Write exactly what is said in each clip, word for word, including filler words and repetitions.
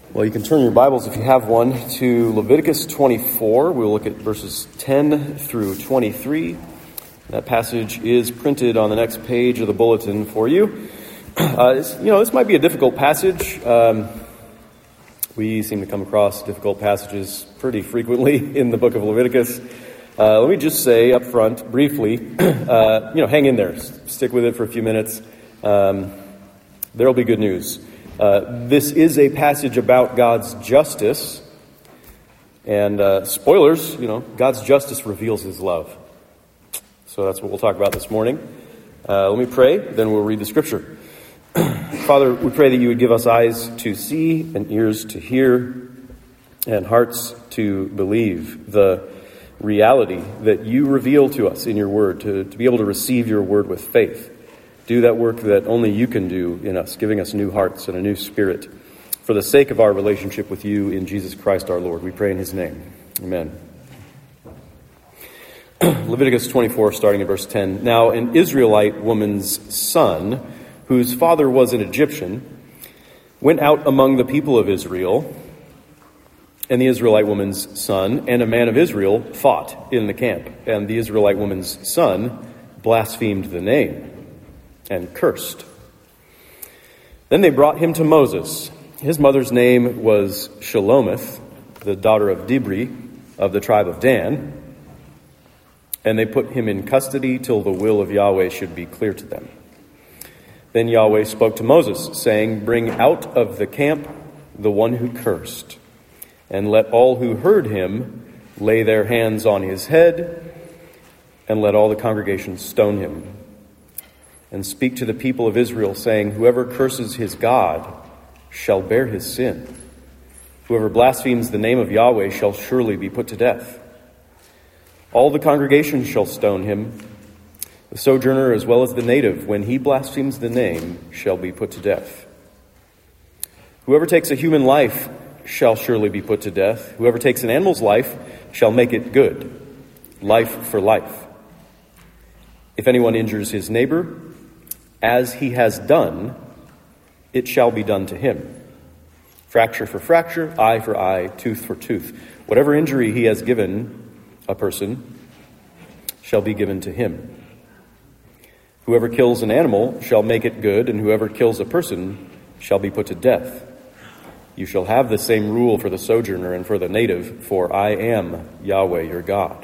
Well, you can turn your Bibles, if you have one, to Leviticus twenty-four. We'll look at verses ten through twenty-three. That passage is printed on the next page of the bulletin for you. Uh, this, you know, this might be a difficult passage. Um, we seem to come across difficult passages pretty frequently in the book of Leviticus. Uh, let me just say up front, briefly, uh, you know, hang in there. Stick with it for a few minutes. Um, there'll be good news. Uh, this is a passage about God's justice, and uh, spoilers, you know, God's justice reveals his love. So that's what we'll talk about this morning. Uh, let me pray, then we'll read the scripture. Father, we pray that you would give us eyes to see and ears to hear and hearts to believe the reality that you reveal to us in your word, to, to be able to receive your word with faith. Do that work that only you can do in us, giving us new hearts and a new spirit for the sake of our relationship with you in Jesus Christ our Lord. We pray in his name. Amen. Leviticus twenty-four, starting at verse ten. Now an Israelite woman's son, whose father was an Egyptian, went out among the people of Israel, and the Israelite woman's son and a man of Israel fought in the camp. And the Israelite woman's son blasphemed the name and cursed. Then they brought him to Moses. His mother's name was Shelomith, the daughter of Dibri of the tribe of Dan. And they put him in custody till the will of Yahweh should be clear to them. Then Yahweh spoke to Moses, saying, "Bring out of the camp the one who cursed, and let all who heard him lay their hands on his head, and let all the congregation stone him. And speak to the people of Israel, saying, whoever curses his God shall bear his sin. Whoever blasphemes the name of Yahweh shall surely be put to death. All the congregation shall stone him. The sojourner as well as the native, when he blasphemes the name, shall be put to death. Whoever takes a human life shall surely be put to death. Whoever takes an animal's life shall make it good, life for life. If anyone injures his neighbor, as he has done, it shall be done to him. Fracture for fracture, eye for eye, tooth for tooth. Whatever injury he has given a person shall be given to him. Whoever kills an animal shall make it good, and whoever kills a person shall be put to death. You shall have the same rule for the sojourner and for the native, for I am Yahweh your God."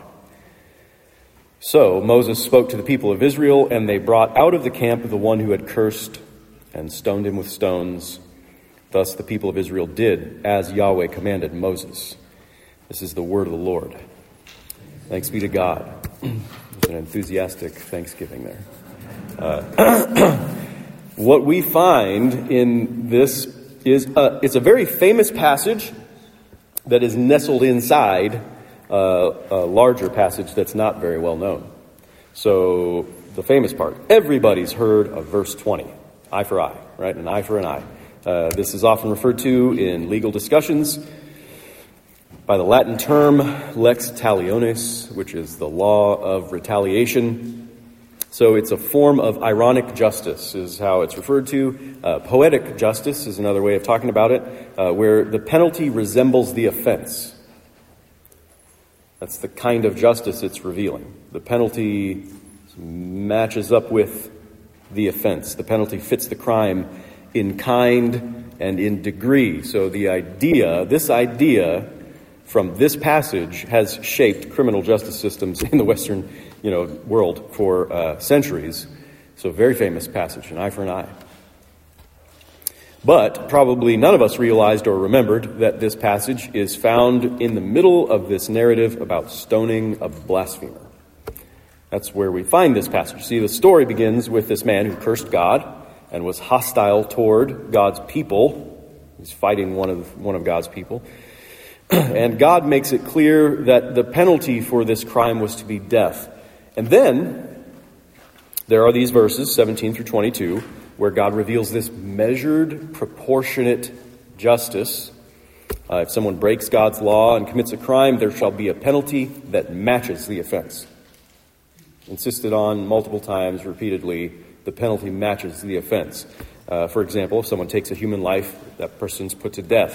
So Moses spoke to the people of Israel, and they brought out of the camp the one who had cursed and stoned him with stones. Thus the people of Israel did as Yahweh commanded Moses. This is the word of the Lord. Thanks be to God. There's an enthusiastic thanksgiving there. Uh, what we find in this is uh, it's a very famous passage that is nestled inside Uh, a larger passage that's not very well known. So the famous part, everybody's heard of verse twenty, eye for eye, right? An eye for an eye. Uh, this is often referred to in legal discussions by the Latin term lex talionis, which is the law of retaliation. So it's a form of ironic justice is how it's referred to. Uh, poetic justice is another way of talking about it, uh, where the penalty resembles the offense. That's the kind of justice it's revealing. The penalty matches up with the offense. The penalty fits the crime in kind and in degree. So the idea, this idea from this passage has shaped criminal justice systems in the Western, you know, world for uh, centuries. So a very famous passage, an eye for an eye. But probably none of us realized or remembered that this passage is found in the middle of this narrative about stoning a blasphemer. That's where we find this passage. See, the story begins with this man who cursed God and was hostile toward God's people. He's fighting one of one of God's people. And God makes it clear that the penalty for this crime was to be death. And then there are these verses, seventeen through twenty-two, where God reveals this measured, proportionate justice. Uh, if someone breaks God's law and commits a crime, there shall be a penalty that matches the offense. Insisted on multiple times, repeatedly, the penalty matches the offense. Uh, for example, if someone takes a human life, that person's put to death.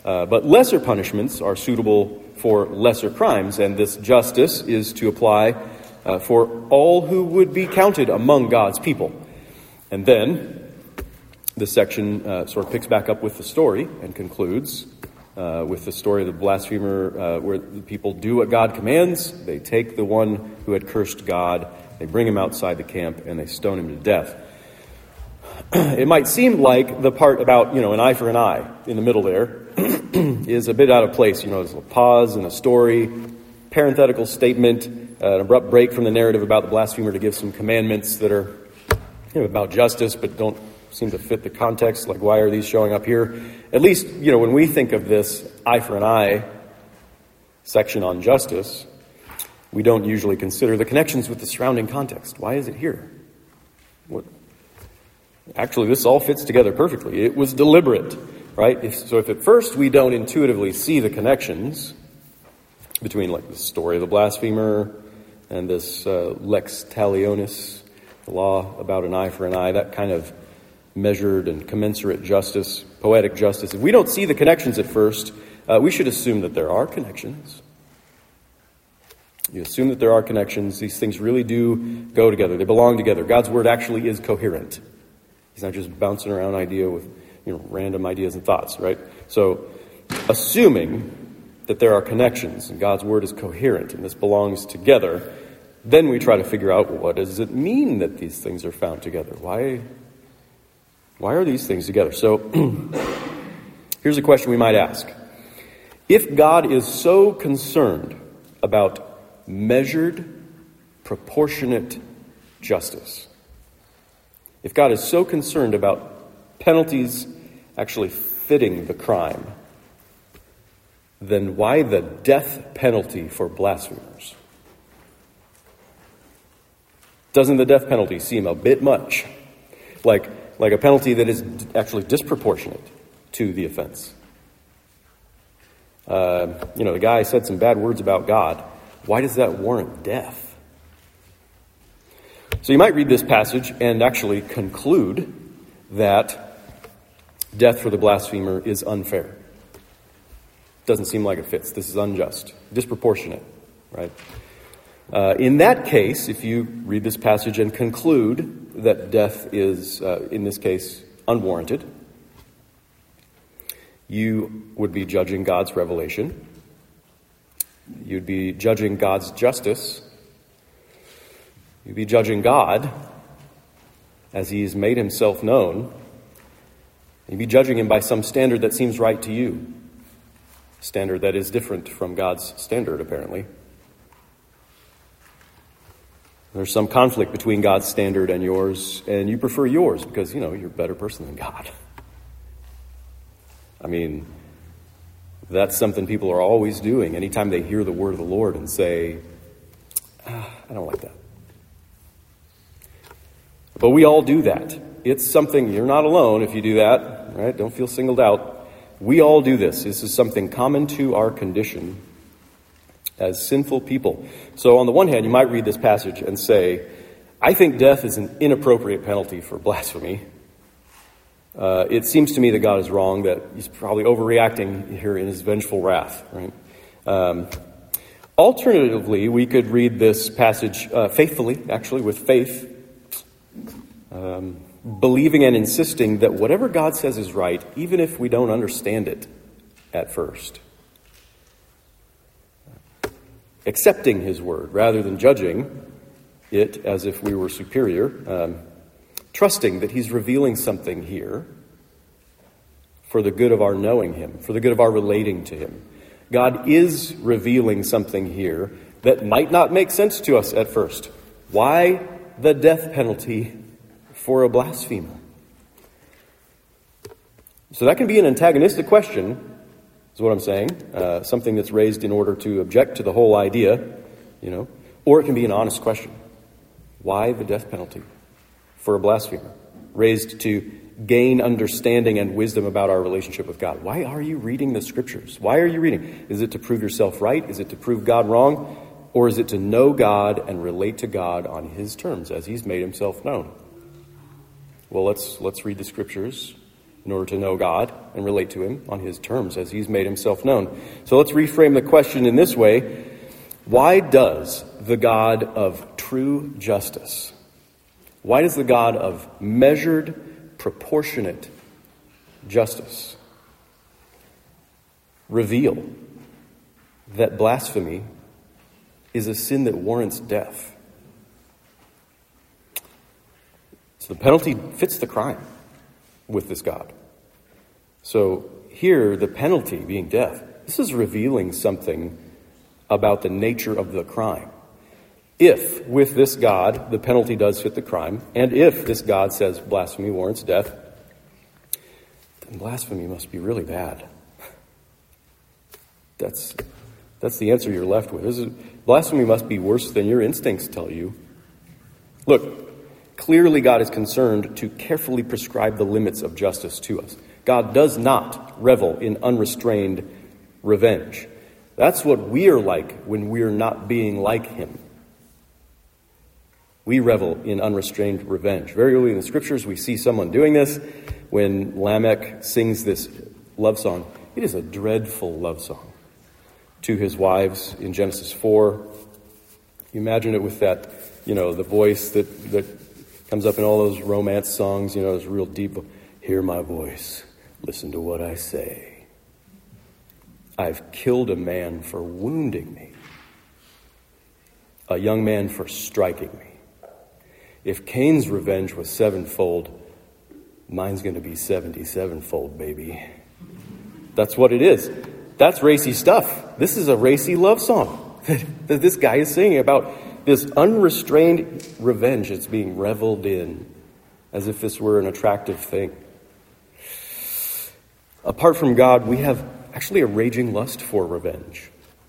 Uh, but lesser punishments are suitable for lesser crimes, and this justice is to apply uh, for all who would be counted among God's people. And then this section uh, sort of picks back up with the story and concludes uh, with the story of the blasphemer, uh, where the people do what God commands. They take the one who had cursed God, they bring him outside the camp, and they stone him to death. It might seem like the part about, you know, an eye for an eye in the middle there is a bit out of place. You know, there's a pause in a story, parenthetical statement, uh, an abrupt break from the narrative about the blasphemer to give some commandments that are, you know, about justice, but don't seem to fit the context. Like, why are these showing up here? At least, you know, when we think of this eye for an eye section on justice, we don't usually consider the connections with the surrounding context. Why is it here? What? Actually, this all fits together perfectly. It was deliberate, right? If, so if at first we don't intuitively see the connections between, like, the story of the blasphemer and this uh, lex talionis, the law about an eye for an eye, that kind of measured and commensurate justice, poetic justice. If we don't see the connections at first, uh, we should assume that there are connections. You assume that there are connections. These things really do go together. They belong together. God's word actually is coherent. He's not just bouncing around idea with, you know, random ideas and thoughts, right? So, assuming that there are connections and God's word is coherent and this belongs together, then we try to figure out, what does it mean that these things are found together? Why, why are these things together? So, here's a question we might ask. If God is so concerned about measured, proportionate justice, if God is so concerned about penalties actually fitting the crime, then why the death penalty for blasphemers? Doesn't the death penalty seem a bit much? Like, like a penalty that is actually disproportionate to the offense. Uh, you know, the guy said some bad words about God. Why does that warrant death? So you might read this passage and actually conclude that death for the blasphemer is unfair. Doesn't seem like it fits. This is unjust, disproportionate, right? Uh, in that case, if you read this passage and conclude that death is, uh, in this case, unwarranted, you would be judging God's revelation. You'd be judging God's justice. You'd be judging God as he's made himself known. You'd be judging him by some standard that seems right to you. Standard that is different from God's standard, apparently. There's some conflict between God's standard and yours, and you prefer yours because, you know, you're a better person than God. I mean, that's something people are always doing anytime they hear the word of the Lord and say, ah, I don't like that. But we all do that. It's something, you're not alone if you do that, right? Don't feel singled out. We all do this. This is something common to our condition as sinful people. So on the one hand, you might read this passage and say, I think death is an inappropriate penalty for blasphemy. Uh, it seems to me that God is wrong, that he's probably overreacting here in his vengeful wrath, right? Um, alternatively, we could read this passage uh, faithfully, actually, with faith, um, believing and insisting that whatever God says is right, even if we don't understand it at first. Accepting his word rather than judging it as if we were superior. Um, trusting that he's revealing something here for the good of our knowing him, for the good of our relating to him. God is revealing something here that might not make sense to us at first. Why the death penalty for a blasphemer? So that can be an antagonistic question, is what I'm saying. Uh, something that's raised in order to object to the whole idea, you know. Or it can be an honest question. Why the death penalty for a blasphemer? Raised to gain understanding and wisdom about our relationship with God. Why are you reading the scriptures? Why are you reading? Is it to prove yourself right? Is it to prove God wrong? Or is it to know God and relate to God on his terms as he's made himself known? Well, let's let's read the scriptures in order to know God and relate to him on his terms as he's made himself known. So let's reframe the question in this way. Why does the God of true justice, why does the God of measured, proportionate justice reveal that blasphemy is a sin that warrants death? So the penalty fits the crime with this God. So here, the penalty being death, this is revealing something about the nature of the crime. If, with this God, the penalty does fit the crime, and if this God says blasphemy warrants death, then blasphemy must be really bad. That's that's the answer you're left with. This is, blasphemy must be worse than your instincts tell you. Look, clearly God is concerned to carefully prescribe the limits of justice to us. God does not revel in unrestrained revenge. That's what we are like when we're not being like him. We revel in unrestrained revenge. Very early in the scriptures, we see someone doing this when Lamech sings this love song. It is a dreadful love song to his wives in Genesis four. You imagine it with that, you know, the voice that, that comes up in all those romance songs, you know, it's real deep. Hear my voice. Listen to what I say. I've killed a man for wounding me, a young man for striking me. If Cain's revenge was sevenfold, mine's going to be seventy-sevenfold, baby. That's what it is. That's racy stuff. This is a racy love song that this guy is singing about this unrestrained revenge that's being reveled in as if this were an attractive thing. Apart from God, we have actually a raging lust for revenge.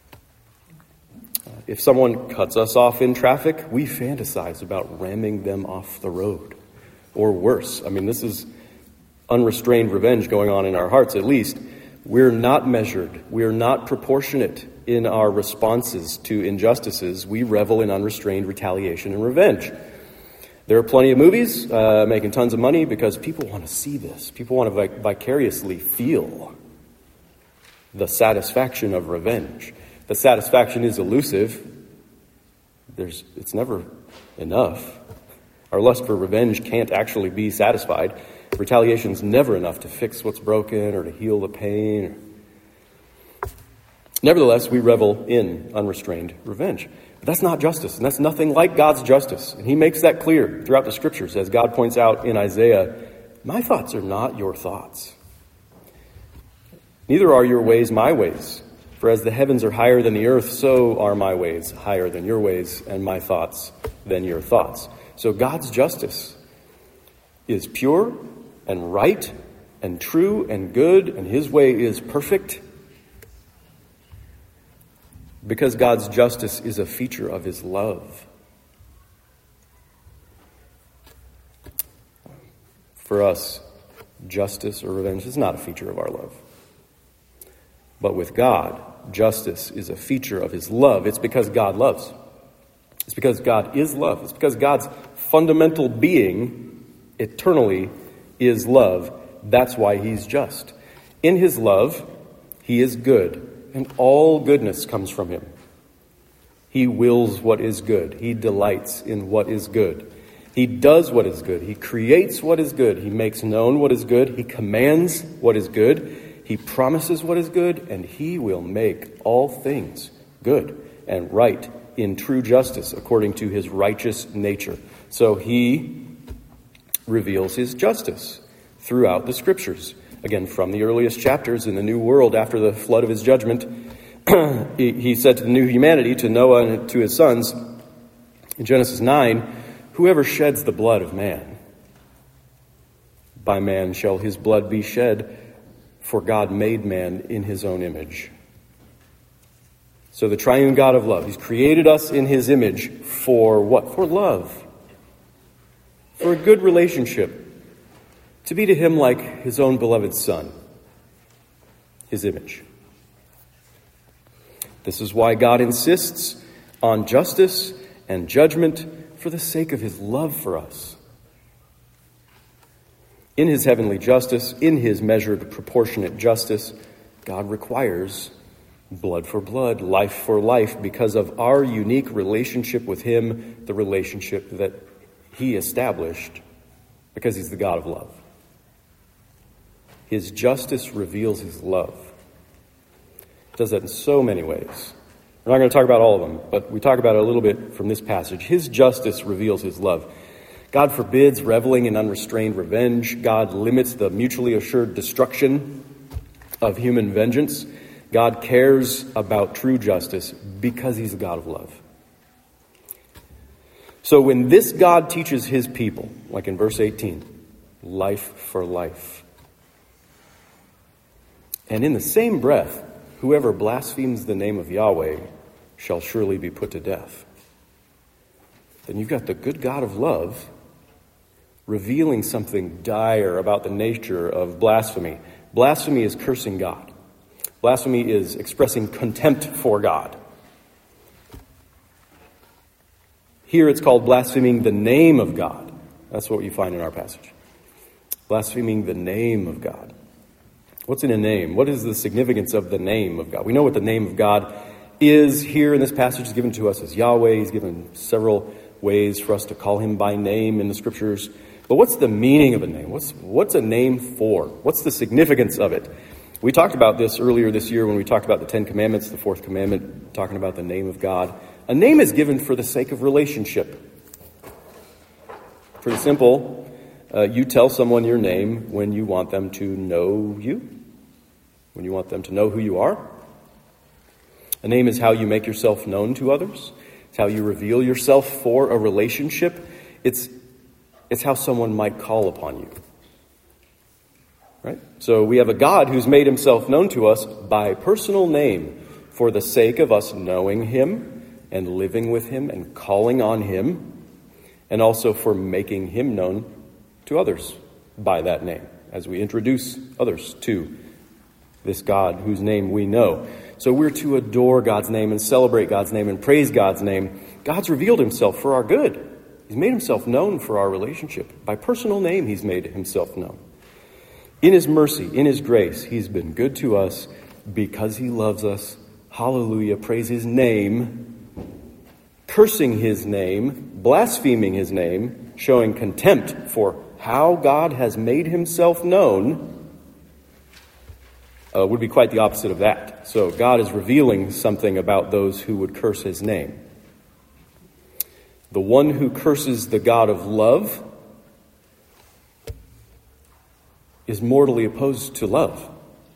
If someone cuts us off in traffic, we fantasize about ramming them off the road. Or worse. I mean, this is unrestrained revenge going on in our hearts, at least. We're not measured. We're not proportionate in our responses to injustices. We revel in unrestrained retaliation and revenge. There are plenty of movies uh, making tons of money because people want to see this. People want to vic- vicariously feel the satisfaction of revenge. The satisfaction is elusive. There's, it's never enough. Our lust for revenge can't actually be satisfied. Retaliation's never enough to fix what's broken or to heal the pain. Nevertheless, we revel in unrestrained revenge. But that's not justice, and that's nothing like God's justice. And he makes that clear throughout the scriptures, as God points out in Isaiah, my thoughts are not your thoughts. Neither are your ways my ways. For as the heavens are higher than the earth, so are my ways higher than your ways, and my thoughts than your thoughts. So God's justice is pure and right and true and good, and his way is perfect. Because God's justice is a feature of his love. For us, justice or revenge is not a feature of our love. But with God, justice is a feature of his love. It's because God loves. It's because God is love. It's because God's fundamental being eternally is love. That's why he's just. In his love, he is good, and all goodness comes from him. He wills what is good. He delights in what is good. He does what is good. He creates what is good. He makes known what is good. He commands what is good. He promises what is good, and he will make all things good and right in true justice according to his righteous nature. So he reveals his justice throughout the scriptures. Again, from the earliest chapters in the new world after the flood of his judgment, he said to the new humanity, to Noah and to his sons, in Genesis nine, whoever sheds the blood of man, by man shall his blood be shed, for God made man in his own image. So the triune God of love, he's created us in his image for what? For love. For a good relationship. To be to him like his own beloved son. His image. This is why God insists on justice and judgment for the sake of his love for us. In his heavenly justice, in his measured, proportionate justice, God requires blood for blood, life for life, because of our unique relationship with him, the relationship that he established, because he's the God of love. His justice reveals his love. It does that in so many ways. We're not going to talk about all of them, but we talk about it a little bit from this passage. His justice reveals his love. God forbids reveling in unrestrained revenge. God limits the mutually assured destruction of human vengeance. God cares about true justice because he's a God of love. So when this God teaches his people, like in verse eighteen, life for life, and in the same breath, whoever blasphemes the name of Yahweh shall surely be put to death, then you've got the good God of love revealing something dire about the nature of blasphemy. Blasphemy is cursing God. Blasphemy is expressing contempt for God. Here it's called blaspheming the name of God. That's what you find in our passage. Blaspheming the name of God. What's in a name? What is the significance of the name of God? We know what the name of God is here in this passage. Is given to us as Yahweh. He's given several ways for us to call him by name in the scriptures. But what's the meaning of a name? What's what's a name for? What's the significance of it? We talked about this earlier this year when we talked about the Ten Commandments, the fourth commandment, talking about the name of God. A name is given for the sake of relationship. Pretty simple. Uh, you tell someone your name when you want them to know you, when you want them to know who you are. A name is how you make yourself known to others. It's how you reveal yourself for a relationship. It's It's how someone might call upon you. Right? So we have a God who's made himself known to us by personal name for the sake of us knowing him and living with him and calling on him, and also for making him known to others by that name as we introduce others to this God whose name we know. So we're to adore God's name and celebrate God's name and praise God's name. God's revealed himself for our good. He's made himself known for our relationship. By personal name, he's made himself known. In his mercy, in his grace, he's been good to us because he loves us. Hallelujah. Praise his name. Cursing his name, blaspheming his name, showing contempt for how God has made himself known uh, would be quite the opposite of that. So God is revealing something about those who would curse his name. The one who curses the God of love is mortally opposed to love.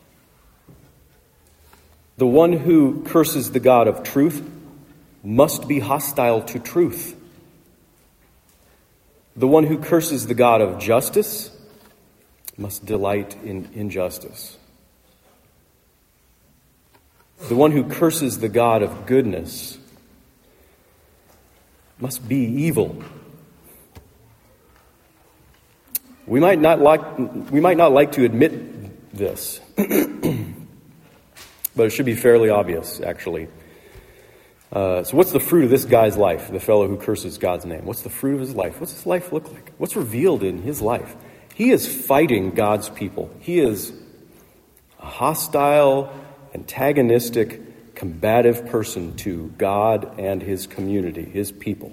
The one who curses the God of truth must be hostile to truth. The one who curses the God of justice must delight in injustice. The one who curses the God of goodness must be evil. We might not like we might not like to admit this, but it should be fairly obvious, actually. Uh, so what's the fruit of this guy's life, the fellow who curses God's name? What's the fruit of his life? What's his life look like? What's revealed in his life? He is fighting God's people. He is a hostile, antagonistic, combative person to God and his community, his people.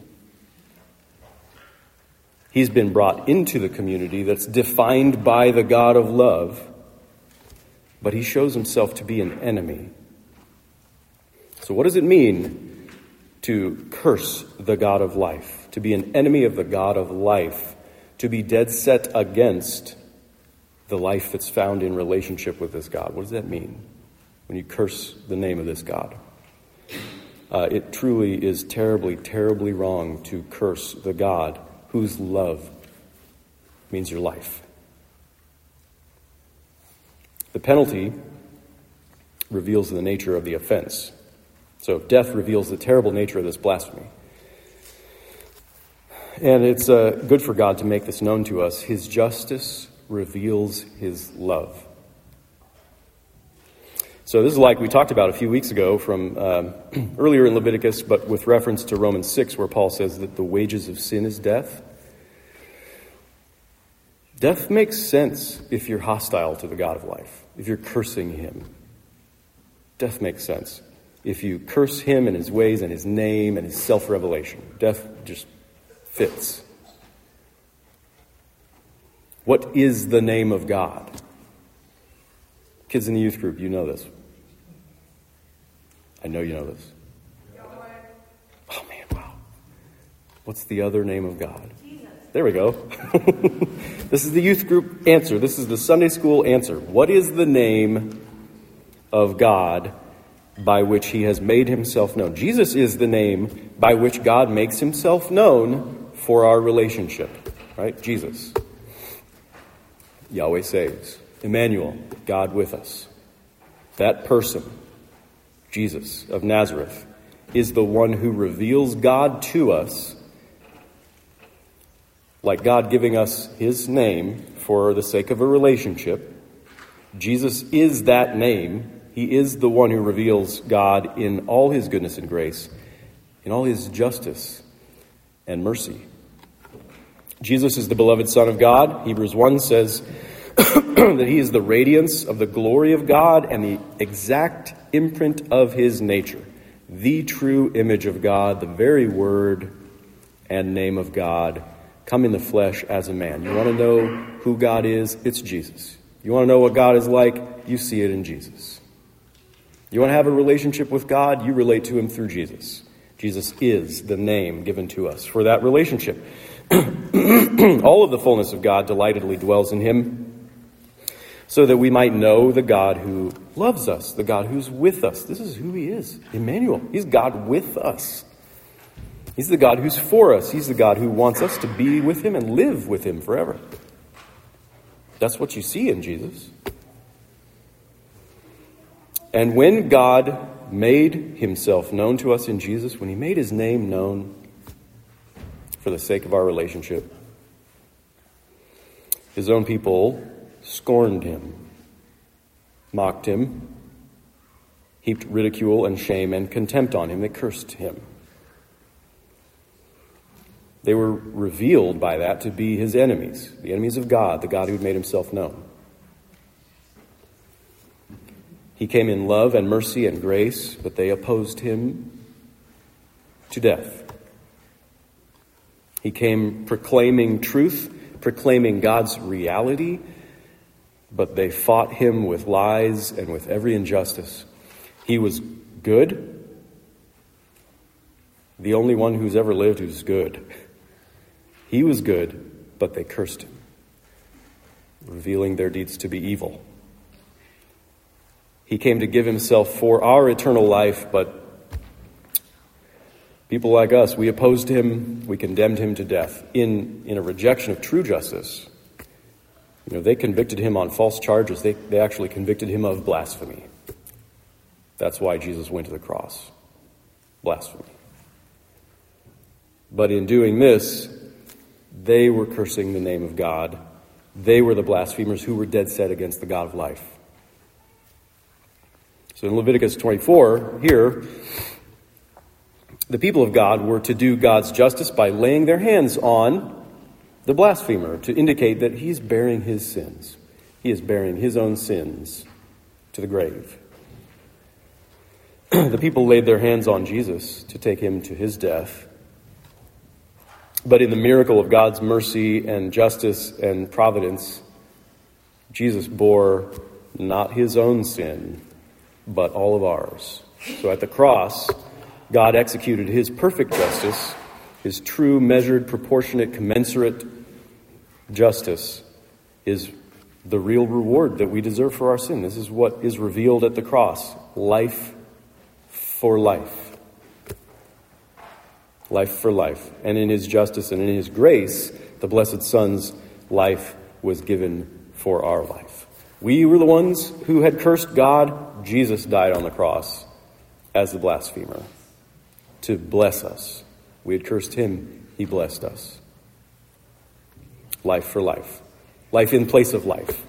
He's been brought into the community that's defined by the God of love, but he shows himself to be an enemy. So what does it mean to curse the God of life, to be an enemy of the God of life, to be dead set against the life that's found in relationship with this God? What does that mean when you curse the name of this God? Uh, it truly is terribly, terribly wrong to curse the God whose love means your life. The penalty reveals the nature of the offense. So death reveals the terrible nature of this blasphemy. And it's uh, good for God to make this known to us. His justice reveals his love. So this is like we talked about a few weeks ago from um, earlier in Leviticus, but with reference to Romans six, where Paul says that the wages of sin is death. Death makes sense if you're hostile to the God of life, if you're cursing him. Death makes sense. If you curse him and his ways and his name and his self-revelation, death just fits. What is the name of God? Kids in the youth group, you know this. I know you know this. Oh man, wow. What's the other name of God? Jesus. There we go. This is the youth group answer. This is the Sunday school answer. What is the name of God by which he has made himself known? Jesus is the name by which God makes himself known for our relationship. Right? Jesus. Yahweh saves. Emmanuel, God with us. That person, Jesus of Nazareth, is the one who reveals God to us, like God giving us his name for the sake of a relationship. Jesus is that name. He is the one who reveals God in all his goodness and grace, in all his justice and mercy. Jesus is the beloved Son of God. Hebrews one says that he is the radiance of the glory of God and the exact imprint of his nature, the true image of God, the very word and name of God, come in the flesh as a man. You want to know who God is? It's Jesus. You want to know what God is like? You see it in Jesus. You want to have a relationship with God? You relate to him through Jesus. Jesus is the name given to us for that relationship. All of the fullness of God delightedly dwells in him, so that we might know the God who loves us, the God who's with us. This is who he is. Emmanuel. He's God with us. He's the God who's for us. He's the God who wants us to be with him and live with him forever. That's what you see in Jesus. And when God made himself known to us in Jesus, when he made his name known for the sake of our relationship, his own people scorned him, mocked him, heaped ridicule and shame and contempt on him. They cursed him. They were revealed by that to be his enemies, the enemies of God, the God who had made himself known. He came in love and mercy and grace, but they opposed him to death. He came proclaiming truth, proclaiming God's reality, but they fought him with lies and with every injustice. He was good, the only one who's ever lived who's good. He was good, but they cursed him, revealing their deeds to be evil. He came to give himself for our eternal life, but people like us, we opposed him, we condemned him to death in, in a rejection of true justice. You know, they convicted him on false charges. They, they actually convicted him of blasphemy. That's why Jesus went to the cross. Blasphemy. But in doing this, they were cursing the name of God. They were the blasphemers who were dead set against the God of life. So in Leviticus twenty-four, here, the people of God were to do God's justice by laying their hands on the blasphemer to indicate that he's bearing his sins. He is bearing his own sins to the grave. The people laid their hands on Jesus to take him to his death. But in the miracle of God's mercy and justice and providence, Jesus bore not his own sin, but all of ours. So at the cross, God executed his perfect justice, his true, measured, proportionate, commensurate justice is the real reward that we deserve for our sin. This is what is revealed at the cross. Life for life. Life for life. And in his justice and in his grace, the blessed Son's life was given for our life. We were the ones who had cursed God. Jesus died on the cross as the blasphemer to bless us. We had cursed him. He blessed us. Life for life. Life in place of life.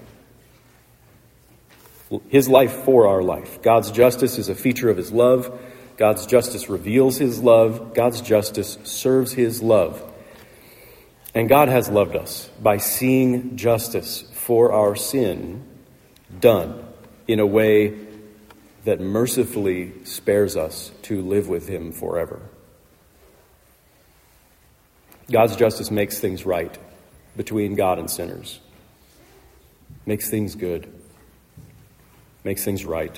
His life for our life. God's justice is a feature of his love. God's justice reveals his love. God's justice serves his love. And God has loved us by seeing justice for our sin done in a way that mercifully spares us to live with him forever. God's justice makes things right between God and sinners. Makes things good. Makes things right.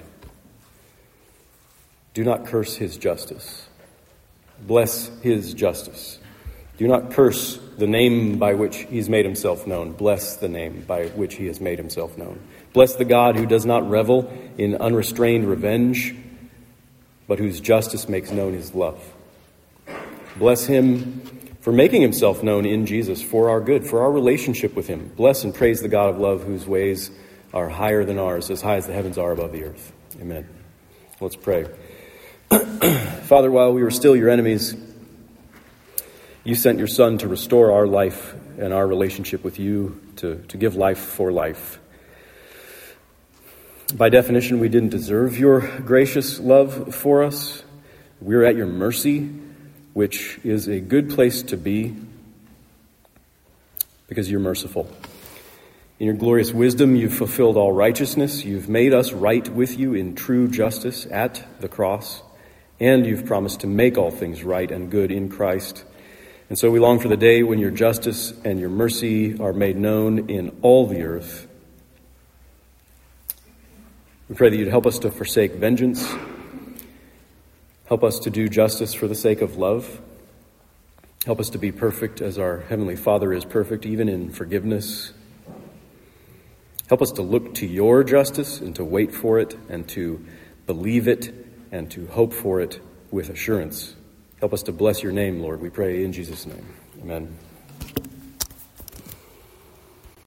Do not curse his justice. Bless his justice. Do not curse the name by which he's made himself known. Bless the name by which he has made himself known. Bless the God who does not revel in unrestrained revenge, but whose justice makes known his love. Bless him for making himself known in Jesus for our good, for our relationship with him. Bless and praise the God of love whose ways are higher than ours, as high as the heavens are above the earth. Amen. Let's pray. Father, while we were still your enemies, you sent your Son to restore our life and our relationship with you, to, to give life for life. By definition, we didn't deserve your gracious love for us. We're at your mercy, which is a good place to be because you're merciful. In your glorious wisdom, you've fulfilled all righteousness. You've made us right with you in true justice at the cross, and you've promised to make all things right and good in Christ. And so we long for the day when your justice and your mercy are made known in all the earth. We pray that you'd help us to forsake vengeance. Help us to do justice for the sake of love. Help us to be perfect as our Heavenly Father is perfect, even in forgiveness. Help us to look to your justice and to wait for it and to believe it and to hope for it with assurance. Help us to bless your name, Lord. We pray in Jesus' name. Amen.